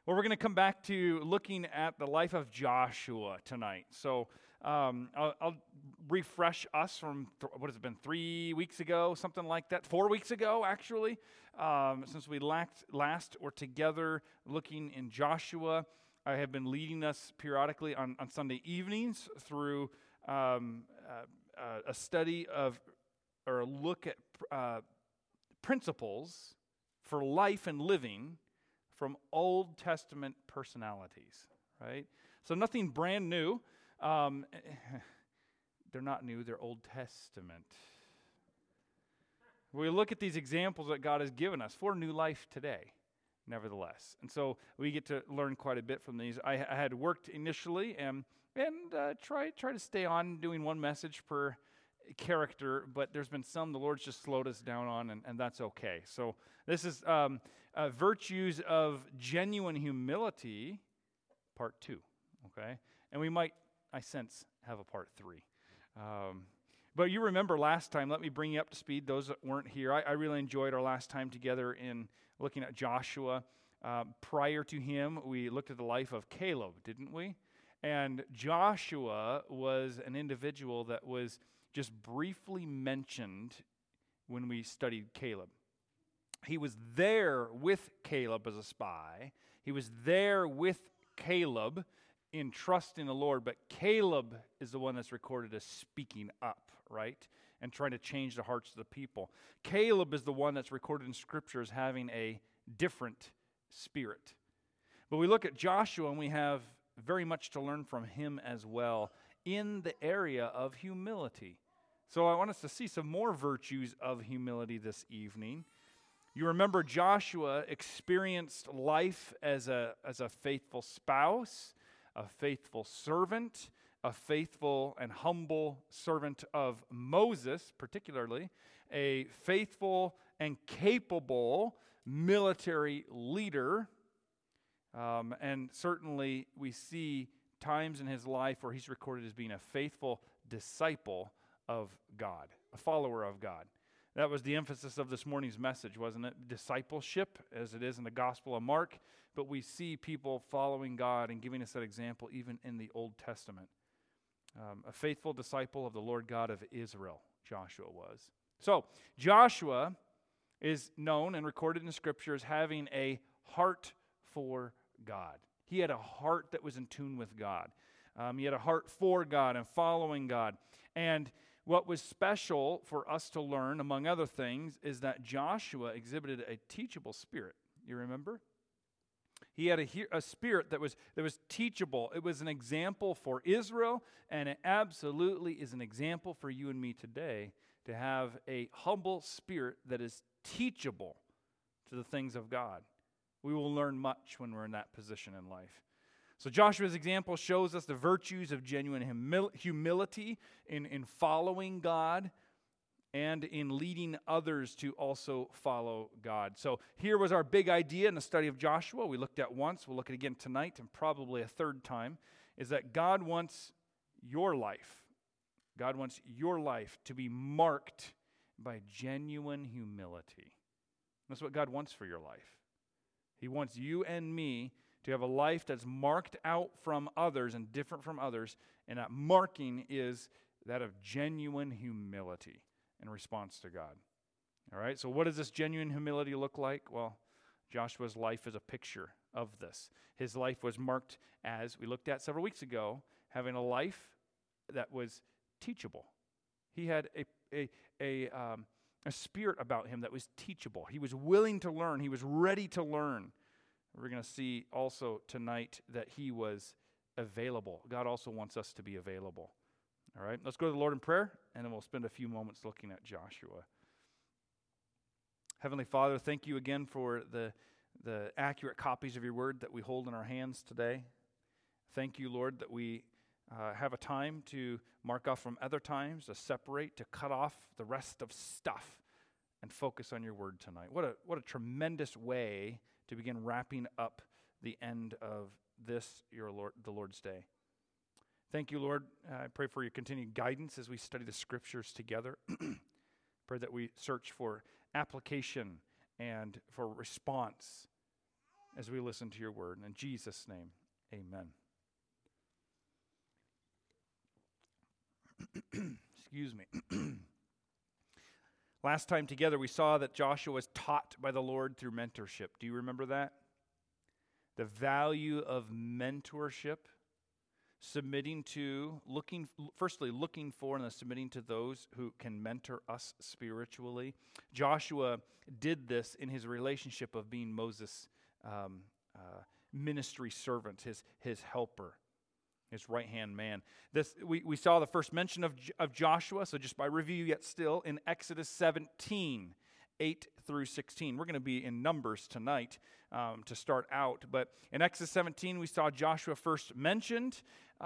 Well, we're going to come back to looking at the life of Joshua tonight. So I'll refresh us from, what has it been, 3 weeks ago, something like that, 4 weeks ago, actually, since we last were together looking in Joshua. I have been leading us periodically on Sunday evenings through a study of, or a look at principles for life and living from Old Testament personalities, right? So nothing brand new. They're not new, they're Old Testament. We look at these examples that God has given us for new life today, nevertheless. And so we get to learn quite a bit from these. I had worked initially and try to stay on doing one message per character, but there's been some the Lord's just slowed us down on, and that's okay. So this is Virtues of Genuine Humility, Part 2, okay? And we might, I sense, have a Part 3. But you remember last time, let me bring you up to speed, those that weren't here. I really enjoyed our last time together in looking at Joshua. Prior to him, we looked at the life of Caleb, didn't we? And Joshua was an individual that was just briefly mentioned when we studied Caleb. He was there with Caleb as a spy. He was there with Caleb in trust in the Lord, but Caleb is the one that's recorded as speaking up, right? And trying to change the hearts of the people. Caleb is the one that's recorded in Scripture as having a different spirit. But we look at Joshua and we have very much to learn from him as well in the area of humility. So I want us to see some more virtues of humility this evening. You remember Joshua experienced life as a faithful spouse, a faithful servant, a faithful and humble servant of Moses, particularly, a faithful and capable military leader. And certainly we see times in his life where he's recorded as being a faithful disciple of God, a follower of God. That was the emphasis of this morning's message, wasn't it? Discipleship, as it is in the Gospel of Mark, but we see people following God and giving us that example even in the Old Testament. A faithful disciple of the Lord God of Israel, Joshua was. So, Joshua is known and recorded in Scripture as having a heart for God. He had a heart that was in tune with God. He had a heart for God and following God. And what was special for us to learn, among other things, is that Joshua exhibited a teachable spirit. You remember? He had a spirit that was teachable. It was an example for Israel, and it absolutely is an example for you and me today to have a humble spirit that is teachable to the things of God. We will learn much when we're in that position in life. So Joshua's example shows us the virtues of genuine humility in following God and in leading others to also follow God. So here was our big idea in the study of Joshua. We looked at once, we'll look at again tonight and probably a third time, is that God wants your life. God wants your life to be marked by genuine humility. That's what God wants for your life. He wants you and me to have a life that's marked out from others and different from others, and that marking is that of genuine humility in response to God. All right, so what does this genuine humility look like? Well, Joshua's life is a picture of this. His life was marked, as we looked at several weeks ago, having a life that was teachable. He had a spirit about him that was teachable. He was willing to learn. He was ready to learn. We're going to see also tonight that he was available. God also wants us to be available. All right, let's go to the Lord in prayer, and then we'll spend a few moments looking at Joshua. Heavenly Father, thank you again for the accurate copies of your word that we hold in our hands today. Thank you, Lord, that we have a time to mark off from other times, to separate, to cut off the rest of stuff, and focus on your word tonight. What a tremendous way to begin wrapping up the end of this, the Lord's Day. Thank you, Lord. I pray for your continued guidance as we study the Scriptures together. Pray that we search for application and for response as we listen to your word. In Jesus' name, amen. Excuse me. Last time together, we saw that Joshua was taught by the Lord through mentorship. Do you remember that? The value of mentorship, submitting to, looking for and then submitting to those who can mentor us spiritually. Joshua did this in his relationship of being Moses' ministry servant, his helper, his right-hand man. We saw the first mention of Joshua, so just by review yet still, in Exodus 17, 8 through 16. We're going to be in Numbers tonight to start out, but in Exodus 17 we saw Joshua first mentioned,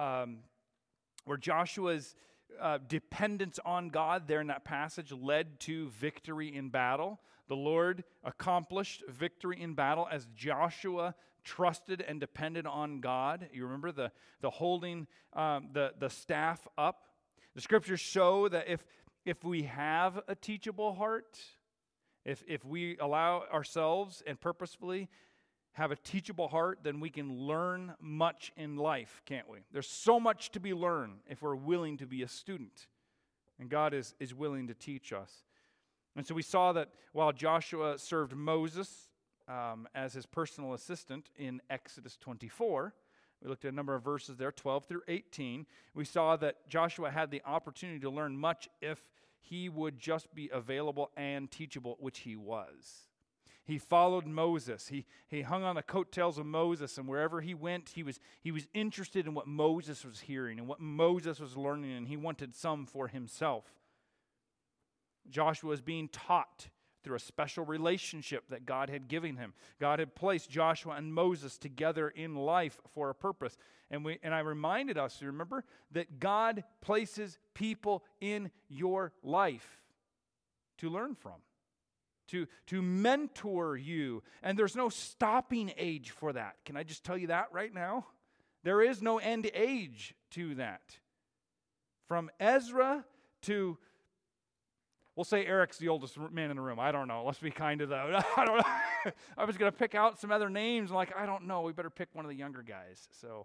where Joshua's dependence on God there in that passage led to victory in battle. The Lord accomplished victory in battle as Joshua trusted and depended on God. You remember the holding the staff up? The scriptures show that if we have a teachable heart, if we allow ourselves and purposefully have a teachable heart, then we can learn much in life, can't we? There's so much to be learned if we're willing to be a student. And God is willing to teach us. And so we saw that while Joshua served Moses as his personal assistant in Exodus 24, we looked at a number of verses there, 12 through 18. We saw that Joshua had the opportunity to learn much if he would just be available and teachable, which he was. He followed Moses. He hung on the coattails of Moses, and wherever he went, he was interested in what Moses was hearing and what Moses was learning, and he wanted some for himself. Joshua was being taught through a special relationship that God had given him. God had placed Joshua and Moses together in life for a purpose. And I reminded us, remember, that God places people in your life to learn from, to mentor you. And there's no stopping age for that. Can I just tell you that right now? There is no end age to that. From Ezra to, we'll say Eric's the oldest man in the room. I don't know. Let's be kind to that. I don't know. I was going to pick out some other names. Like, I don't know. We better pick one of the younger guys. So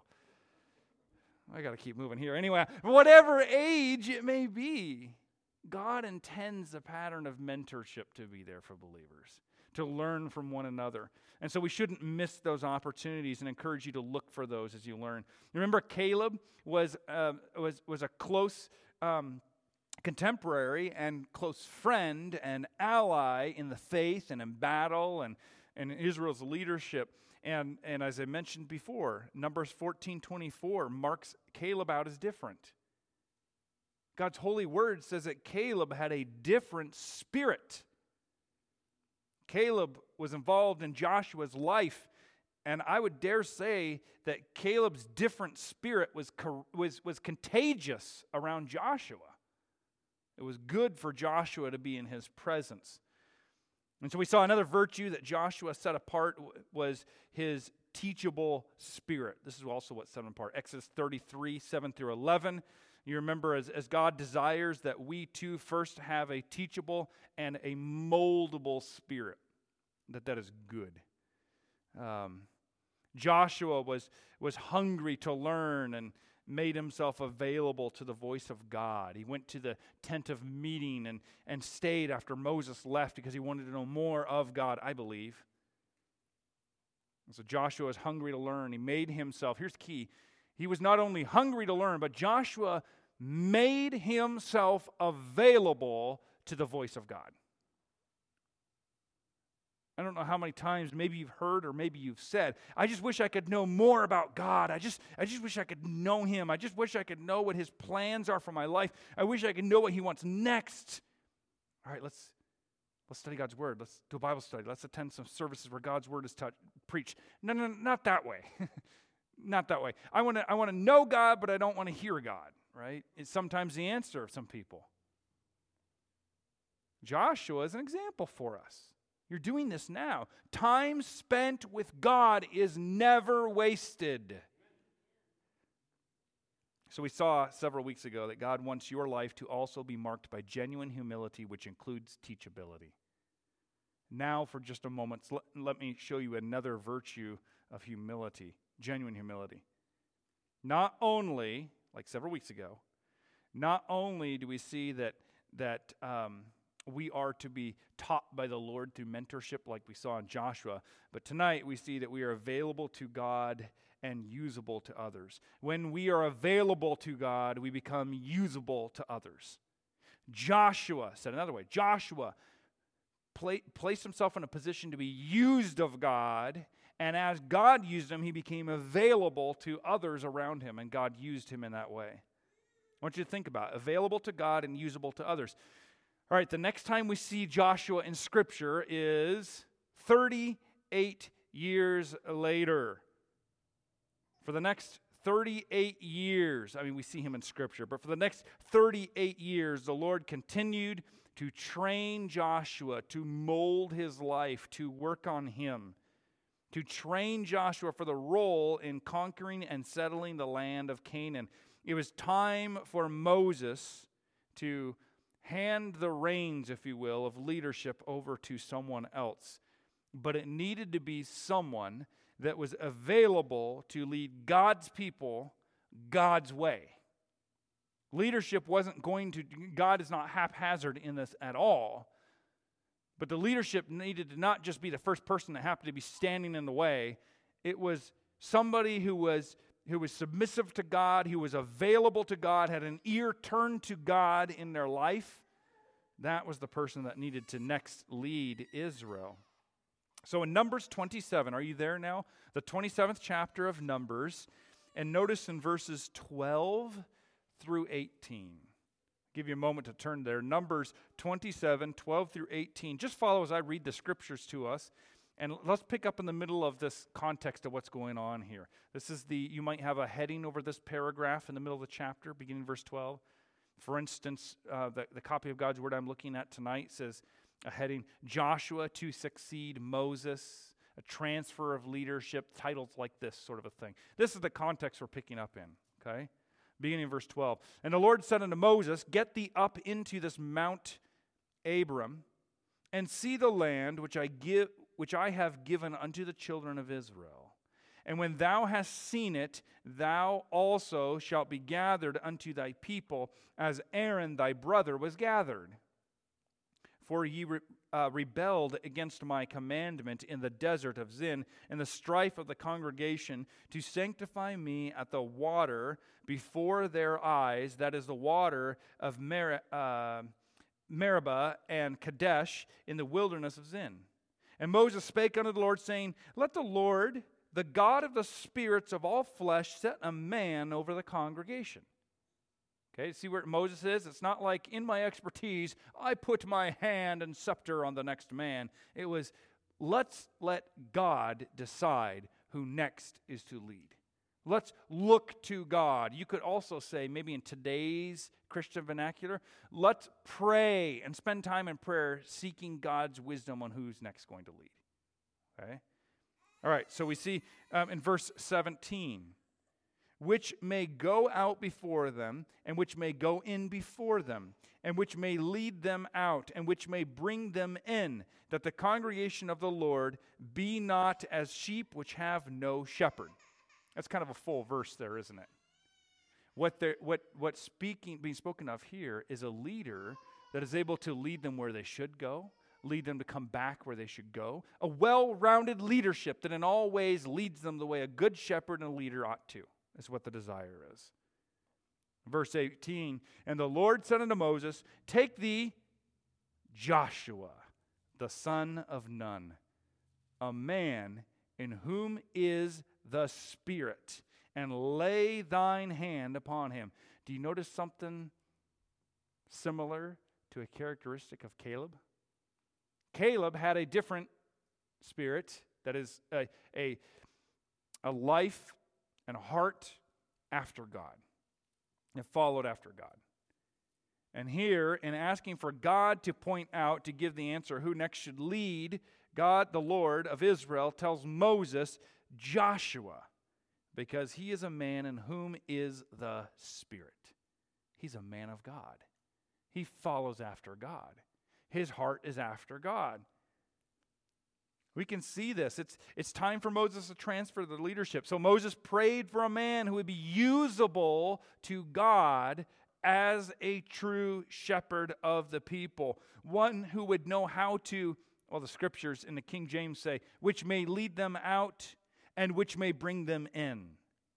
I got to keep moving here. Anyway, whatever age it may be, God intends a pattern of mentorship to be there for believers, to learn from one another. And so we shouldn't miss those opportunities and encourage you to look for those as you learn. Remember, Caleb was a close contemporary and close friend and ally in the faith and in battle and in Israel's leadership. And as I mentioned before, Numbers 14:24 marks Caleb out as different. God's holy word says that Caleb had a different spirit. Caleb was involved in Joshua's life, and I would dare say that Caleb's different spirit was contagious around Joshua. It was good for Joshua to be in his presence. And so we saw another virtue that Joshua set apart was his teachable spirit. This is also what set him apart. Exodus 33, 7 through 11. You remember, as God desires that we too first have a teachable and a moldable spirit, that is good. Joshua was hungry to learn and made himself available to the voice of God. He went to the tent of meeting and stayed after Moses left because he wanted to know more of God, I believe. And so Joshua was hungry to learn. He made himself, here's the key, he was not only hungry to learn, but Joshua made himself available to the voice of God. I don't know how many times maybe you've heard or maybe you've said, I just wish I could know more about God. I just wish I could know Him. I just wish I could know what His plans are for my life. I wish I could know what He wants next. All right, let's study God's Word. Let's do a Bible study. Let's attend some services where God's Word is preached. No, not that way. Not that way. I want to know God, but I don't want to hear God, right? It's sometimes the answer of some people. Joshua is an example for us. You're doing this now. Time spent with God is never wasted. So we saw several weeks ago that God wants your life to also be marked by genuine humility, which includes teachability. Now, for just a moment, let me show you another virtue of humility, genuine humility. Not only, like several weeks ago, not only do we see that we are to be taught by the Lord through mentorship like we saw in Joshua, but tonight we see that we are available to God and usable to others. When we are available to God, we become usable to others. Joshua, said another way, Joshua placed himself in a position to be used of God, and as God used him, he became available to others around him, and God used him in that way. I want you to think about it. Available to God and usable to others. All right, the next time we see Joshua in Scripture is 38 years later. For the next 38 years, we see him in Scripture, but for the next 38 years, the Lord continued to train Joshua, to mold his life, to work on him, to train Joshua for the role in conquering and settling the land of Canaan. It was time for Moses to hand the reins, if you will, of leadership over to someone else. But it needed to be someone that was available to lead God's people God's way. Leadership wasn't going to, God is not haphazard in this at all. But the leadership needed to not just be the first person that happened to be standing in the way. It was somebody who was submissive to God, who was available to God, had an ear turned to God in their life. That was the person that needed to next lead Israel. So in Numbers 27, are you there now? The 27th chapter of Numbers. And notice in verses 12 through 18. Give you a moment to turn there. Numbers 27, 12 through 18. Just follow as I read the scriptures to us. And let's pick up in the middle of this context of what's going on here. You might have a heading over this paragraph in the middle of the chapter, beginning verse 12. For instance, the copy of God's Word I'm looking at tonight says a heading, Joshua to succeed Moses, a transfer of leadership, titles like this sort of a thing. This is the context we're picking up in, okay? Beginning in verse 12. And the Lord said unto Moses, Get thee up into this Mount Abram, and see the land which I have given unto the children of Israel. And when thou hast seen it, thou also shalt be gathered unto thy people, as Aaron thy brother was gathered. For ye rebelled against my commandment in the desert of Zin, in the strife of the congregation, to sanctify me at the water before their eyes, that is the water of Meribah and Kadesh in the wilderness of Zin. And Moses spake unto the Lord, saying, Let the Lord, the God of the spirits of all flesh, set a man over the congregation. Okay, see where Moses is? It's not like in my expertise, I put my hand and scepter on the next man. It was, let's let God decide who next is to lead. Let's look to God. You could also say, maybe in today's Christian vernacular, let's pray and spend time in prayer seeking God's wisdom on who's next going to lead. Okay? All right, so we see in verse 17, which may go out before them, and which may go in before them, and which may lead them out, and which may bring them in, that the congregation of the Lord be not as sheep which have no shepherd. That's kind of a full verse there, isn't it? What's being spoken of here is a leader that is able to lead them where they should go, lead them to come back where they should go, a well-rounded leadership that in all ways leads them the way a good shepherd and a leader ought to. Is what the desire is. Verse 18, and the Lord said unto Moses, Take thee Joshua, the son of Nun, a man in whom is the Spirit, and lay thine hand upon him. Do you notice something similar to a characteristic of Caleb? Caleb had a different spirit, that is a life and heart after God. It followed after God. And here, in asking for God to point out, to give the answer who next should lead, God, the Lord of Israel, tells Moses, Joshua, because he is a man in whom is the Spirit. He's a man of God. He follows after God. His heart is after God. We can see this. It's time for Moses to transfer the leadership. So Moses prayed for a man who would be usable to God as a true shepherd of the people. One who would know how to, well, the scriptures in the King James say, which may lead them out and which may bring them in.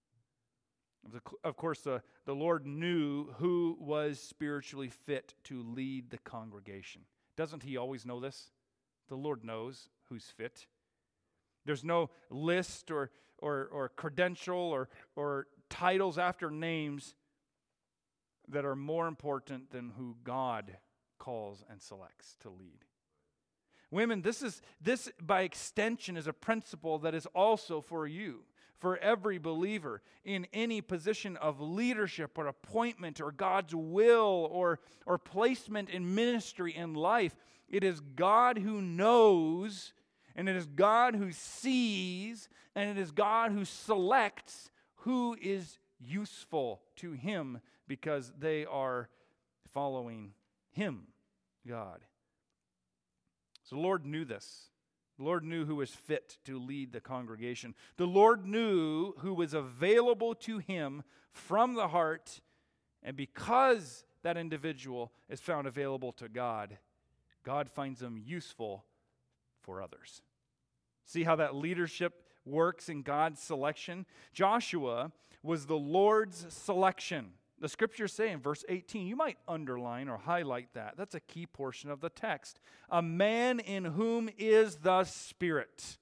Of course, the Lord knew who was spiritually fit to lead the congregation. Doesn't he always know this? The Lord knows who's fit. There's no list or credential or titles after names that are more important than who God calls and selects to lead. Women, this by extension is a principle that is also for you, for every believer in any position of leadership or appointment or God's will or placement in ministry in life. It is God who knows, and it is God who sees, and it is God who selects who is useful to Him because they are following Him, God. So the Lord knew this. The Lord knew who was fit to lead the congregation. The Lord knew who was available to Him from the heart, and because that individual is found available to God, God finds them useful for others. See how that leadership works in God's selection? Joshua was the Lord's selection. The scriptures say in verse 18, you might underline or highlight that. That's a key portion of the text. A man in whom is the Spirit.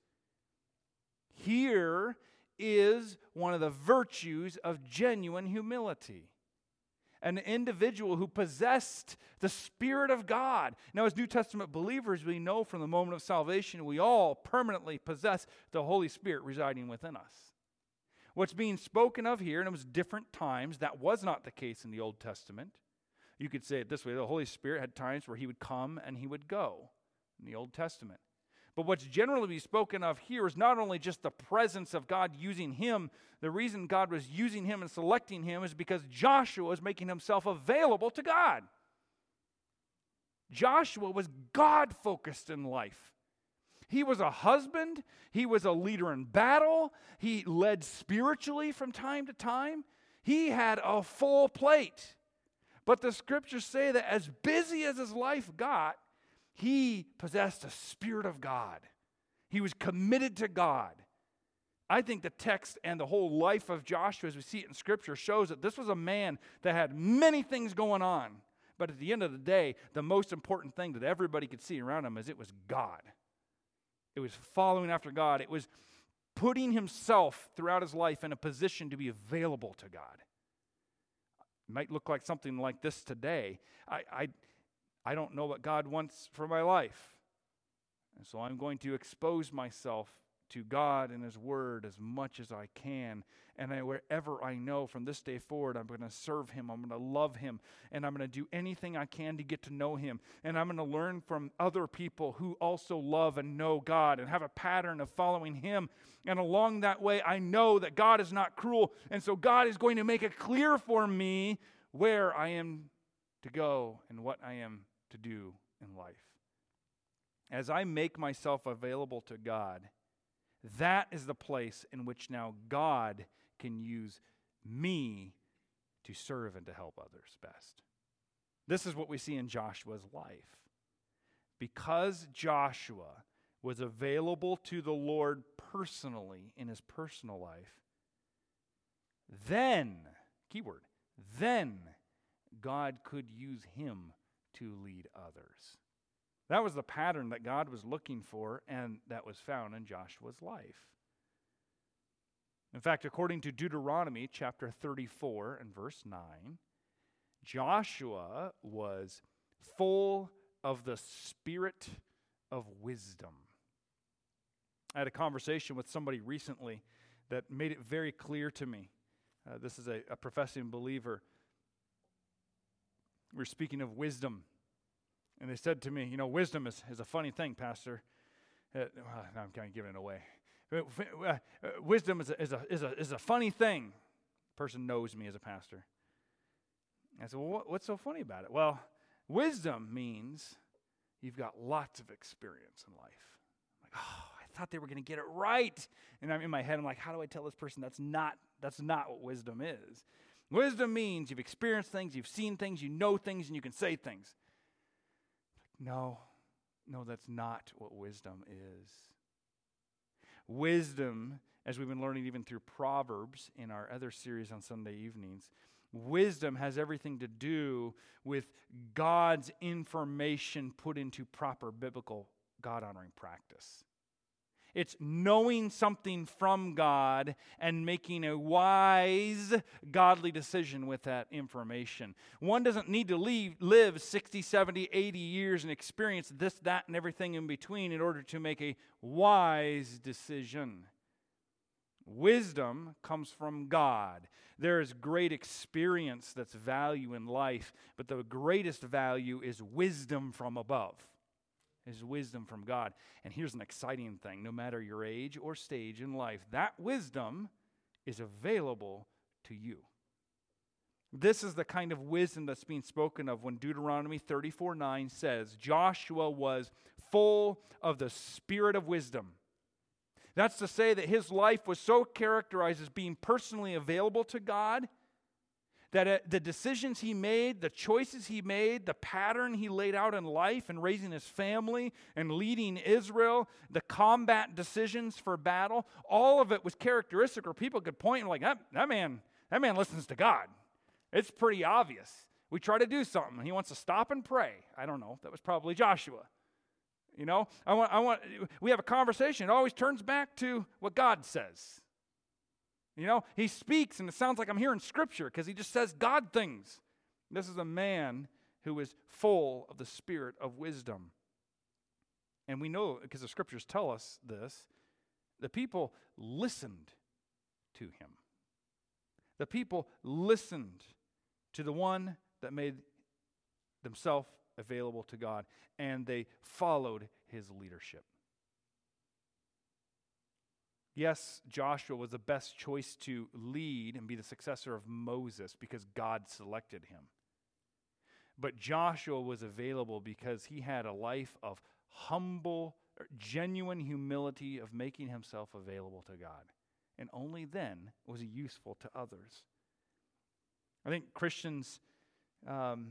Here is one of the virtues of genuine humility. An individual who possessed the Spirit of God. Now, as New Testament believers, we know from the moment of salvation, we all permanently possess the Holy Spirit residing within us. What's being spoken of here, and it was different times, that was not the case in the Old Testament. You could say it this way, the Holy Spirit had times where He would come and He would go in the Old Testament. But what's generally being spoken of here is not only just the presence of God using him. The reason God was using him and selecting him is because Joshua was making himself available to God. Joshua was God-focused in life. He was a husband. He was a leader in battle. He led spiritually from time to time. He had a full plate. But the scriptures say that as busy as his life got, he possessed a Spirit of God. He was committed to God. I think the text and the whole life of Joshua, as we see it in Scripture, shows that this was a man that had many things going on. But at the end of the day, the most important thing that everybody could see around him is it was God. It was following after God. It was putting himself throughout his life in a position to be available to God. It might look like something like this today. I don't know what God wants for my life. And so I'm going to expose myself to God and His Word as much as I can. And wherever I know from this day forward, I'm going to serve Him. I'm going to love Him. And I'm going to do anything I can to get to know Him. And I'm going to learn from other people who also love and know God and have a pattern of following Him. And along that way, I know that God is not cruel. And so God is going to make it clear for me where I am to go and what I am to do in life. As I make myself available to God, that is the place in which now God can use me to serve and to help others best. This is what we see in Joshua's life. Because Joshua was available to the Lord personally in his personal life, then, keyword, then God could use him to lead others. That was the pattern that God was looking for, and that was found in Joshua's life. In fact, according to Deuteronomy chapter 34 and verse 9, Joshua was full of the spirit of wisdom. I had a conversation with somebody recently that made it very clear to me. This is a professing believer. We were speaking of wisdom. And they said to me, you know, wisdom is a funny thing, Pastor. I'm kind of giving it away. Wisdom is a funny thing. The person knows me as a pastor. I said, well, what's so funny about it? Well, wisdom means you've got lots of experience in life. I'm like, oh, I thought they were going to get it right. And I'm in my head, I'm like, how do I tell this person that's not what wisdom is? Wisdom means you've experienced things, you've seen things, you know things, and you can say things. No, that's not what wisdom is. Wisdom, as we've been learning even through Proverbs in our other series on Sunday evenings, wisdom has everything to do with God's information put into proper biblical God-honoring practice. It's knowing something from God and making a wise, godly decision with that information. One doesn't need to live 60, 70, 80 years and experience this, that, and everything in between in order to make a wise decision. Wisdom comes from God. There is great experience that's value in life, but the greatest value is wisdom from above. Is wisdom from God. And here's an exciting thing. No matter your age or stage in life, that wisdom is available to you. This is the kind of wisdom that's being spoken of when Deuteronomy 34:9 says, Joshua was full of the spirit of wisdom. That's to say that his life was so characterized as being personally available to God that the decisions he made, the choices he made, the pattern he laid out in life and raising his family and leading Israel, the combat decisions for battle, all of it was characteristic where people could point and like, that man listens to God. It's pretty obvious. We try to do something, and he wants to stop and pray. I don't know. That was probably Joshua. You know, we have a conversation. It always turns back to what God says. You know, he speaks, and it sounds like I'm hearing Scripture because he just says God things. This is a man who is full of the spirit of wisdom. And we know, because the Scriptures tell us this, the people listened to him. The people listened to the one that made themselves available to God, and they followed his leadership. Yes, Joshua was the best choice to lead and be the successor of Moses because God selected him. But Joshua was available because he had a life of humble, genuine humility of making himself available to God. And only then was he useful to others. I think Christians, when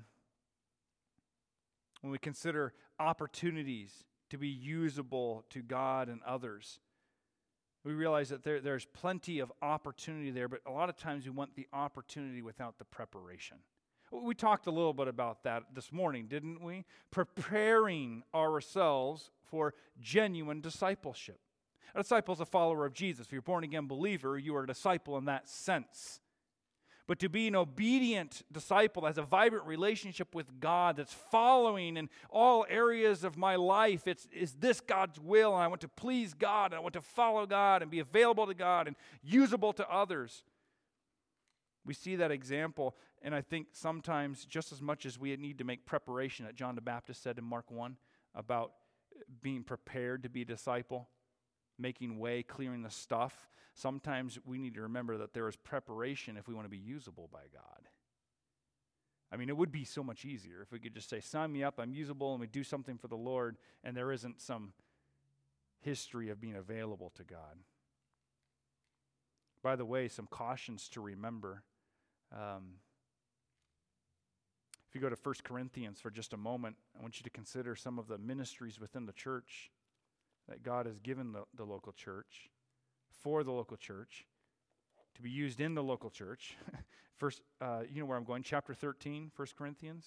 we consider opportunities to be usable to God and others, we realize that there's plenty of opportunity there, but a lot of times we want the opportunity without the preparation. We talked a little bit about that this morning, didn't we? Preparing ourselves for genuine discipleship. A disciple is a follower of Jesus. If you're a born-again believer, you are a disciple in that sense. But to be an obedient disciple that has a vibrant relationship with God that's following in all areas of my life, is this God's will, and I want to please God, and I want to follow God and be available to God and usable to others. We see that example, and I think sometimes just as much as we need to make preparation that John the Baptist said in Mark 1 about being prepared to be a disciple, making way, clearing the stuff, sometimes we need to remember that there is preparation if we want to be usable by God. I mean, it would be so much easier if we could just say, sign me up, I'm usable, and we do something for the Lord, and there isn't some history of being available to God. By the way, some cautions to remember. If you go to 1 Corinthians for just a moment, I want you to consider some of the ministries within the church that God has given the local church, for the local church, to be used in the local church. First, you know where I'm going, chapter 13, 1 Corinthians.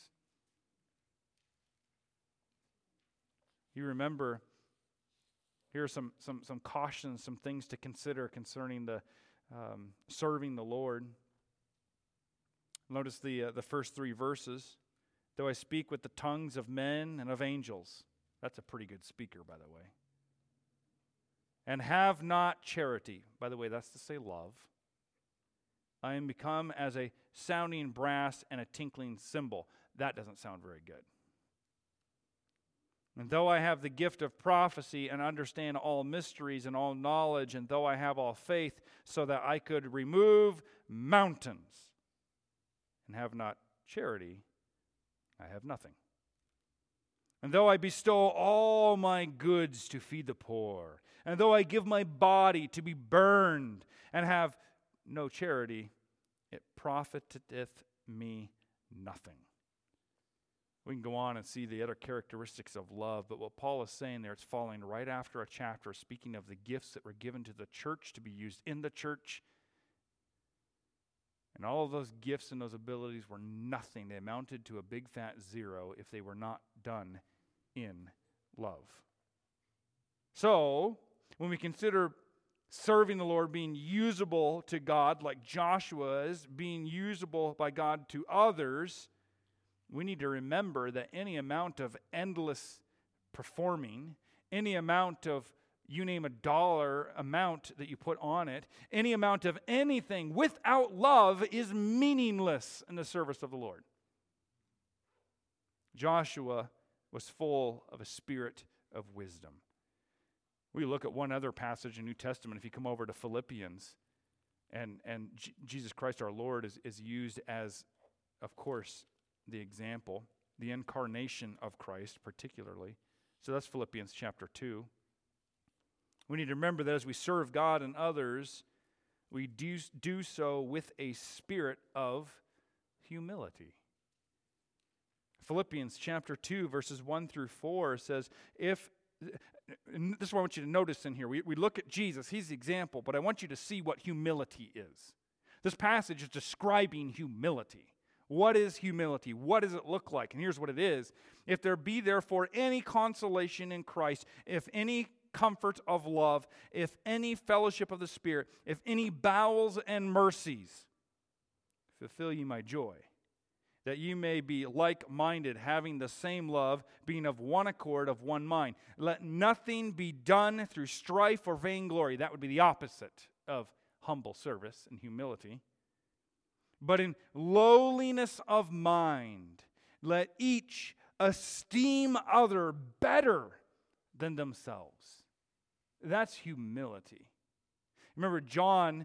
You remember, here are some cautions, some things to consider concerning the serving the Lord. Notice the first three verses. Though I speak with the tongues of men and of angels. That's a pretty good speaker, by the way. And have not charity. By the way, that's to say love. I am become as a sounding brass and a tinkling cymbal. That doesn't sound very good. And though I have the gift of prophecy and understand all mysteries and all knowledge, and though I have all faith so that I could remove mountains, and have not charity, I have nothing. And though I bestow all my goods to feed the poor, And though I give my body to be burned and have no charity, it profiteth me nothing. We can go on and see the other characteristics of love, but what Paul is saying there, it's following right after a chapter speaking of the gifts that were given to the church to be used in the church. And all of those gifts and those abilities were nothing. They amounted to a big fat zero if they were not done in love. So, when we consider serving the Lord being usable to God, like Joshua is, being usable by God to others, we need to remember that any amount of endless performing, any amount of, you name a dollar amount that you put on it, any amount of anything without love is meaningless in the service of the Lord. Joshua was full of a spirit of wisdom. We look at one other passage in the New Testament. If you come over to Philippians, and Jesus Christ our Lord is used as, of course, the example, the incarnation of Christ particularly. So that's Philippians chapter 2. We need to remember that as we serve God and others, we do so with a spirit of humility. Philippians chapter 2, verses 1 through 4 says, and this is what I want you to notice in here. We look at Jesus, he's the example, but I want you to see what humility is. This passage is describing humility. What is humility? What does it look like? And here's what it is. If there be therefore any consolation in Christ, if any comfort of love, if any fellowship of the Spirit, if any bowels and mercies, fulfill ye my joy, that ye may be like-minded, having the same love, being of one accord, of one mind. Let nothing be done through strife or vainglory. That would be the opposite of humble service and humility. But in lowliness of mind, let each esteem other better than themselves. That's humility. Remember, John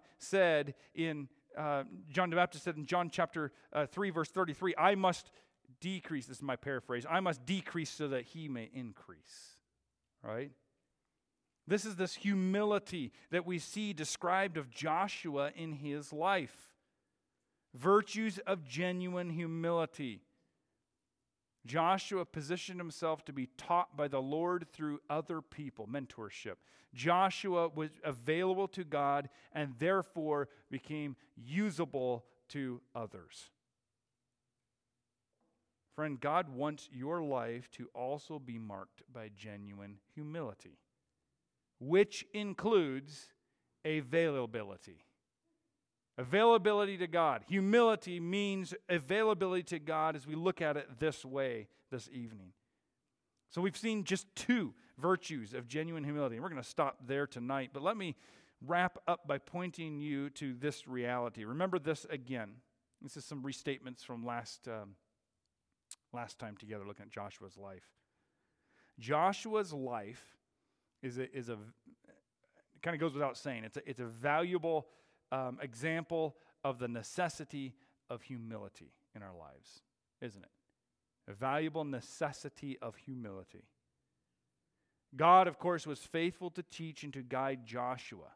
the Baptist said in John chapter 3, verse 33, I must decrease, this is my paraphrase, I must decrease so that he may increase. Right? This is this humility that we see described of Joshua in his life. Virtues of genuine humility. Joshua positioned himself to be taught by the Lord through other people, mentorship. Joshua was available to God and therefore became usable to others. Friend, God wants your life to also be marked by genuine humility, which includes availability. Availability to God. Humility means availability to God as we look at it this way this evening. So we've seen just two virtues of genuine humility. We're going to stop there tonight, but let me wrap up by pointing you to this reality. Remember this again. This is some restatements from last time together looking at Joshua's life. Joshua's life is a it kind of goes without saying. It's a valuable example of the necessity of humility in our lives, isn't it? A valuable necessity of humility. God, of course, was faithful to teach and to guide Joshua.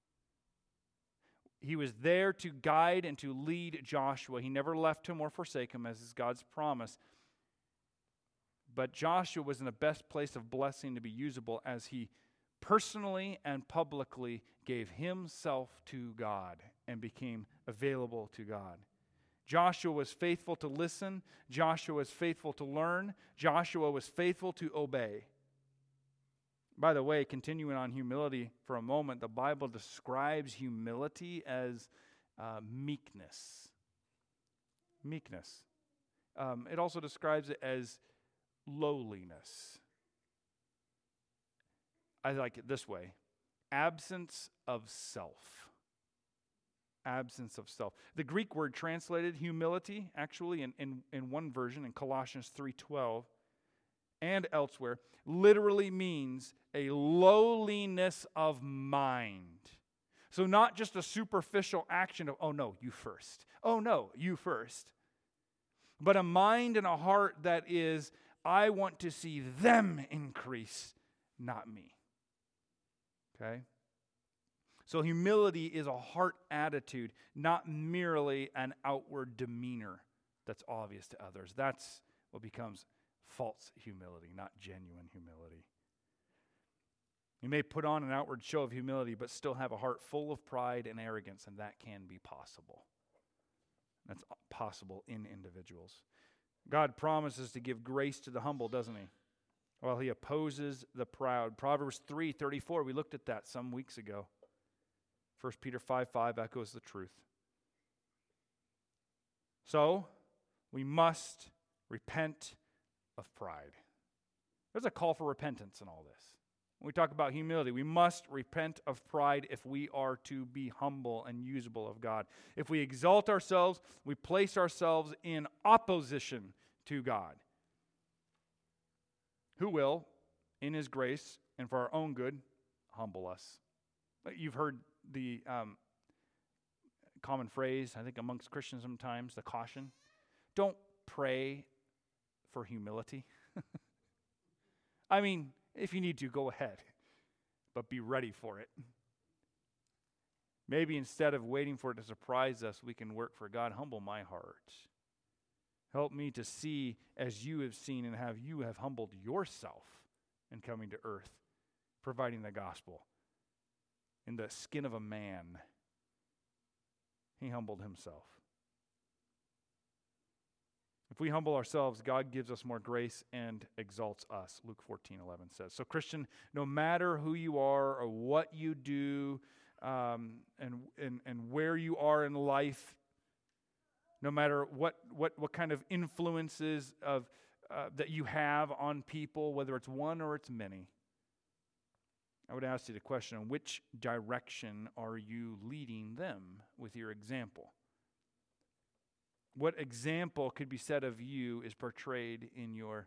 He was there to guide and to lead Joshua. He never left him or forsake him, as is God's promise. But Joshua was in the best place of blessing to be usable as he personally and publicly gave himself to God and became available to God. Joshua was faithful to listen. Joshua was faithful to learn. Joshua was faithful to obey. By the way, continuing on humility for a moment, the Bible describes humility as meekness. Meekness. It also describes it as lowliness. I like it this way. Absence of self. Absence of self. The Greek word translated humility, actually in one version, in Colossians 3:12, and elsewhere, literally means a lowliness of mind. So not just a superficial action of, oh no, you first. Oh no, you first. But a mind and a heart that is, I want to see them increase, not me. Okay? So humility is a heart attitude, not merely an outward demeanor that's obvious to others. That's what becomes false humility, not genuine humility. You may put on an outward show of humility, but still have a heart full of pride and arrogance, and that can be possible. That's possible in individuals. God promises to give grace to the humble, doesn't he? While he opposes the proud. Proverbs 3:34, we looked at that some weeks ago. 1 Peter 5:5 echoes the truth. So, we must repent of pride. There's a call for repentance in all this. When we talk about humility, we must repent of pride if we are to be humble and usable of God. If we exalt ourselves, we place ourselves in opposition to God, who will, in his grace and for our own good, humble us. You've heard the common phrase, I think amongst Christians sometimes, the caution. Don't pray for humility. I mean, if you need to, go ahead, but be ready for it. Maybe instead of waiting for it to surprise us, we can work for God. Humble my heart. Help me to see as you have seen and have you have humbled yourself in coming to earth, providing the gospel. In the skin of a man, he humbled himself. If we humble ourselves, God gives us more grace and exalts us, Luke 14:11 says. So Christian, no matter who you are or what you do and where you are in life, no matter what kind of influences of that you have on people, whether it's one or it's many, I would ask you the question, which direction are you leading them with your example? What example could be said of you is portrayed in your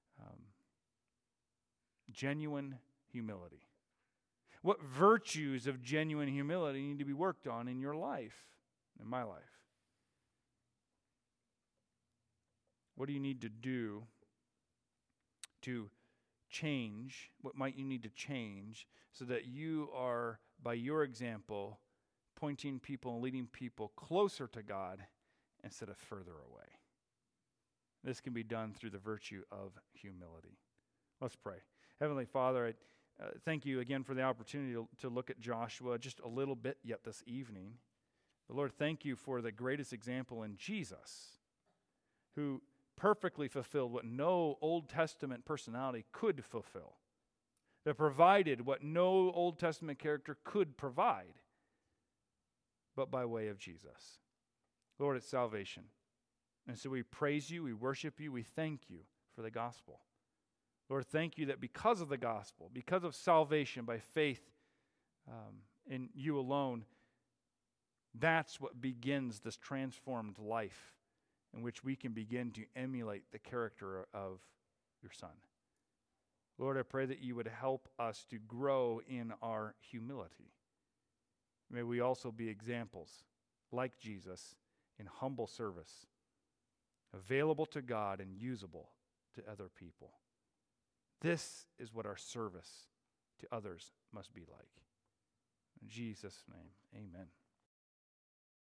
genuine humility? What virtues of genuine humility need to be worked on in your life, in my life? What do you need to do to change? What might you need to change so that you are, by your example, pointing people and leading people closer to God instead of further away? This can be done through the virtue of humility. Let's pray. Heavenly Father, I thank you again for the opportunity to look at Joshua just a little bit yet this evening. But Lord, thank you for the greatest example in Jesus, who perfectly fulfilled what no Old Testament personality could fulfill, that provided what no Old Testament character could provide, but by way of Jesus. Lord, it's salvation. And so we praise you, we worship you, we thank you for the gospel. Lord, thank you that because of the gospel, because of salvation by faith in you alone, that's what begins this transformed life in which we can begin to emulate the character of your Son. Lord, I pray that you would help us to grow in our humility. May we also be examples, like Jesus, in humble service, available to God and usable to other people. This is what our service to others must be like. In Jesus' name, amen.